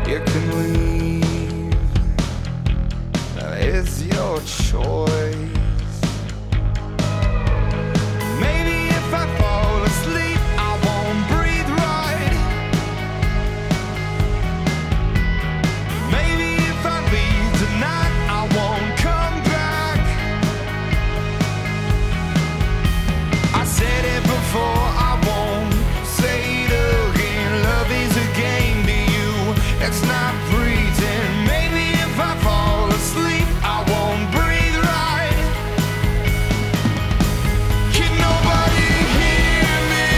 You can leave, it's your choice. Maybe if I fall asleep, I won't breathe right. Maybe if I leave tonight, I won't come back. I said it before, I won't say it again. Love is a game to you, it's not pretend. Maybe if I fall asleep, I won't breathe right. Can nobody hear me?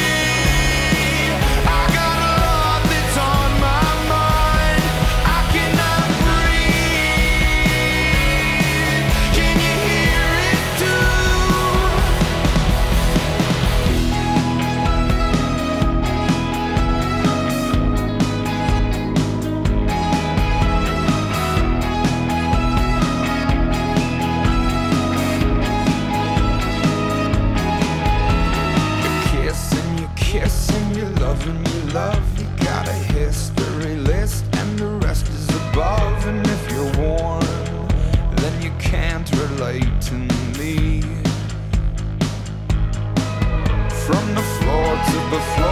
I got a lot that's on my mind. I cannot breathe. Can you hear it too? You kiss and you love and you love. You got a history list and the rest is above. And if you're warm, then you can't relate to me. From the floor to the floor.